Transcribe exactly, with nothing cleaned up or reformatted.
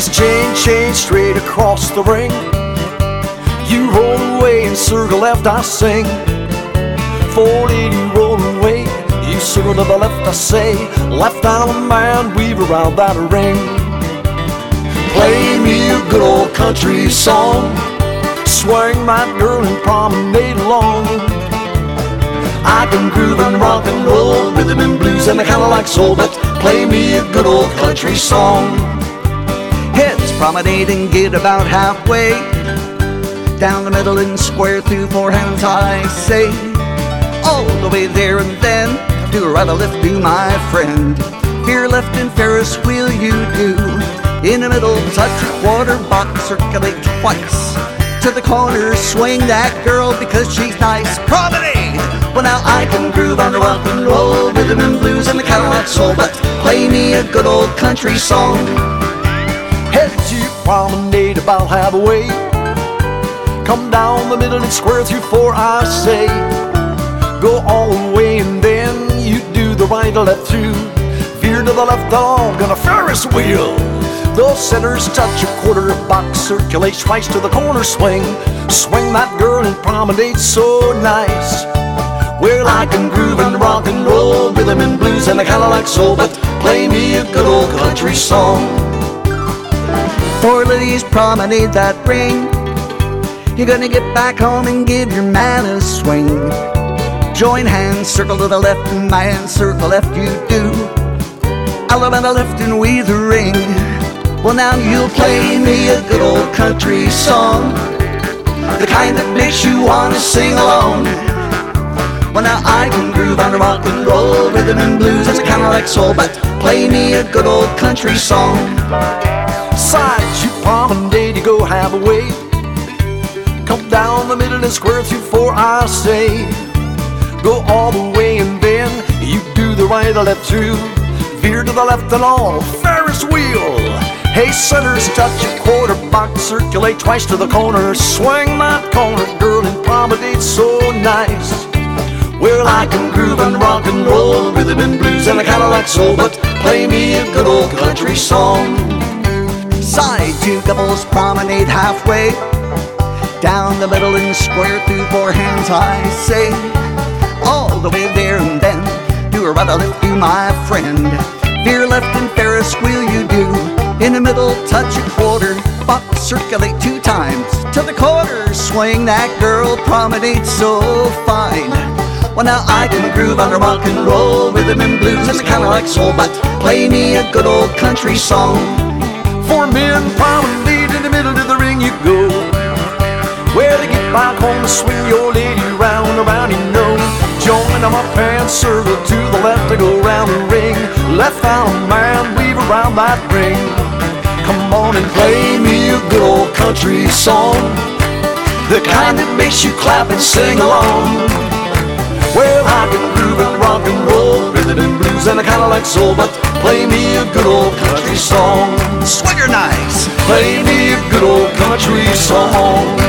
Ladies, chain, chain straight across the ring. You roll away and circle left, I sing. Four lady, roll away. You circle to the left, I say. Left arm man, weave around that ring. Play me a good old country song. Swing that girl and promenade along. I can groove and rock and roll, rhythm and blues and I kinda like soul, but play me a good old country song. Heads promenade and get about halfway. Down the middle and square through four hands, I say. All the way there and then, do a right a left, do my friend. Veer left and Ferris wheel you do. In the middle, touch a quarter box, circulate twice. To the corner, swing that girl because she's nice. Promenade! Well now I can groove on the rock and roll, rhythm and blues and the Cadillac soul, but play me a good old country song. Heads you promenade about halfway. Come down the middle and square through four, I say. Go all the way and then you do the right or left through. Veer to the left on a Ferris wheel. Those centers touch a quarter box, circulate twice to the corner swing. Swing that girl and promenade so nice. Well, I can groove and rock and roll, rhythm and blues and I kinda like soul, but play me a good old country song. Four ladies promenade that ring. You're gonna get back home and give your man a swing. Join hands, circle to the left, and man, circle left you do. Alabama left and weave the ring. Well now you'll play me a good old country song, the kind that makes you wanna sing along. Well now I can groove on the rock and roll, rhythm and blues and I kinda like soul, but play me a good old country song. Sides you promenade, you go halfway. Come down the middle and square through four, I say. Go all the way and then you do the right or left through. Veer to the left and all, Ferris wheel. Hey, centers touch a quarter box, circulate twice to the corner. Swing that corner, girl, and promenade so nice. Well, I can groove and rock and roll, rhythm and blues and I kinda like soul, but play me a good old country song. Side two couples promenade halfway. Down the middle and square through four hands, I say. All the way there and then, do a right or left, do my friend. Veer left and Ferris wheel you do. In the middle, touch a quarter box, circulate two times. To the corner, swing that girl, promenade so fine. Well now I can groove on the rock and roll, rhythm and blues and I kinda like soul, but play me a good old country song. Four men promenade in the middle of the ring you go. Where to get back home, swing your lady round and round, you know. Join them up and circle to the left to go round the ring. Left arm man, weave around that ring. Come on and play me a good old country song, the kind that makes you clap and sing along. Well, I can groove and rock and roll, rhythm and blues and I kinda like soul, but play me a good old country song. Swigger nice. Play me a good old country song.